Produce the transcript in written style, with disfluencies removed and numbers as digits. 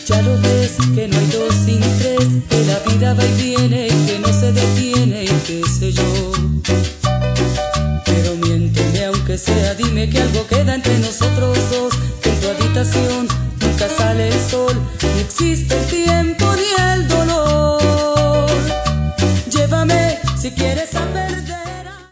Ya lo ves que no hay dos sin tres, que la vida va y viene y que no se detiene y qué sé yo. Pero miénteme aunque sea, dime que algo queda entre nosotros dos, que en tu habitación nunca sale el sol, ni existe el